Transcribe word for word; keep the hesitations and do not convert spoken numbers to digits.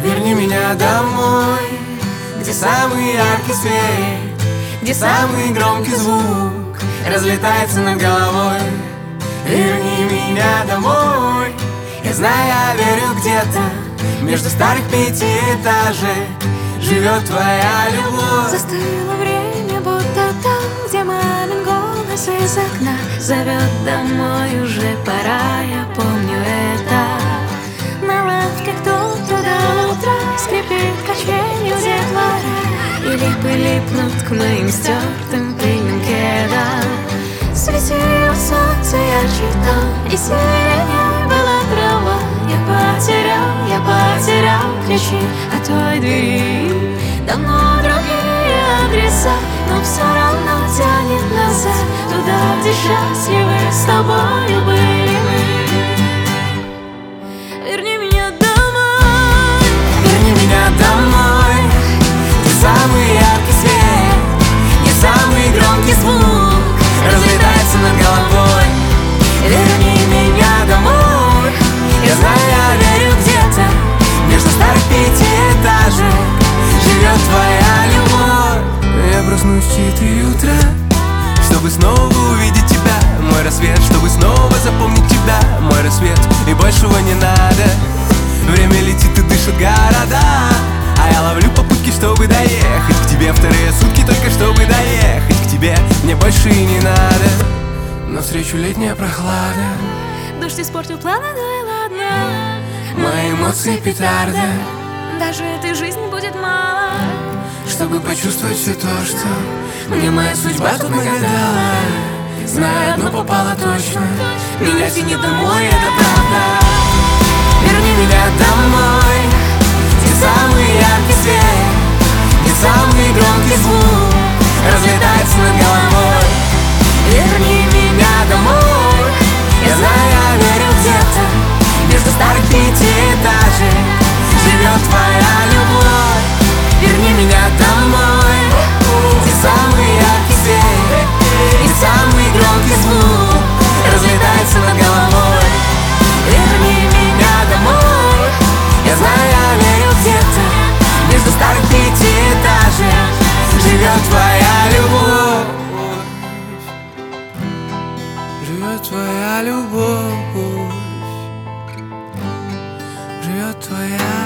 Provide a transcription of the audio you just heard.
Верни меня домой, где самый яркий свет, где самый громкий звук разлетается над головой. Верни меня домой. Я знаю, я верю, где-то между старых пятиэтажек живет твоя любовь. Застыло время, будто там, где мамин голос из окна зовет домой, уже пора, я помню это. На лавке кто-то до утра скрипит качелью детвора, и липы липнут к моим стертым пыльным кедам. Светило солнце ярче там, и сиреней была трава. Я потерял, я потерял ключи от той двери. Давно другие адреса, но все равно тянет назад, туда, где счастливы с тобою были мы. Верни меня домой. Верни меня домой, где самый яркий свет, где самый громкий звук разлетается над головой. Верни меня домой. Я знаю, я верю, где-то между старых пятиэтажек живет твоя любовь. Я проснусь в четыре утра, чтобы снова увидеть тебя. Мой рассвет, чтобы снова запомнить тебя. Мой рассвет, и большего не надо. Время летит и дышит города, а я ловлю попутки, чтобы доехать к тебе. Вторые сутки только чтобы доехать к тебе. Мне больше и не надо. Навстречу летняя прохлада. Дождь испортил планы, ну и ладно. Мои эмоции петарда. Даже этой жизни будет мало, чтобы почувствовать все то, что мне моя судьба тут нагадала. Знаю, одно попало точно, меня тянет домой, это правда. Верни меня домой, где самый яркий свет, где самый громкий звук разлетается над головой. Верни меня домой. Я знаю, я верю, где-то между старых пятиэтажек живет твоя любовь. Верни меня домой, где самый яркий свет, где самый громкий звук разлетается над головой. Верни меня домой. Я знаю, я верю, где-то между старых пятиэтажек живет твоя любовь. Живет твоя любовь. Живет твоя